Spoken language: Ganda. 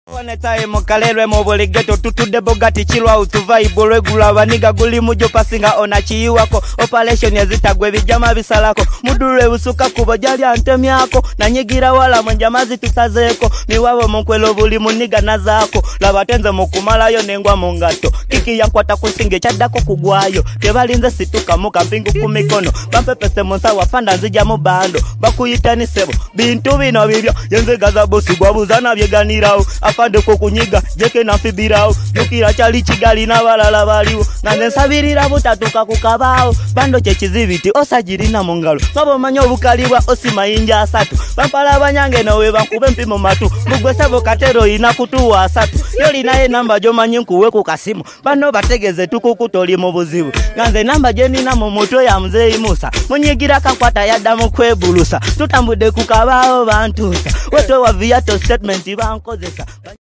Wanetaye mukalelwe mu buli ghetto tutudde bogati chilwa utuvibe regular baniga guli mujo pasinga ona chiyiwako operation yazitagwe ebijama bisalako mudulwe busuka kubo jali antemyako na nyigira wala mwenjamazi tusazeeko miwabo munkwelo buli muniga nazako labatenze mukumalayo nengwa mungato kiki yankwata kusinge chaddako kugwayo tebalinze situka muka mpingu kumikono bampepese monsa wafanda nzija mu bando bakuyitani sebo bintu bino bibyo yenze gaza bosi gwabuzana byeganirawo afande ko kunyiga jeke na fibirao yukira chali chigali na balala baliwo nane nsabirira butatuka kukabao bando chechizibiti osajirina mungalo babo manyo bukalibwa osimayinja asatu bampala abanyange nawe bakube mpimo matu mugwesabo katero ina kutuwa asatu yoli naye namba jo manyinku we ku kasimu bano bategeze tukukutoli mu buzibu nganze namba jeni na mu moto ya mzee Musa munyigira kakwata yadamu kwebulusa tutambude kukabao bantusa weto wa viato statement bankozesa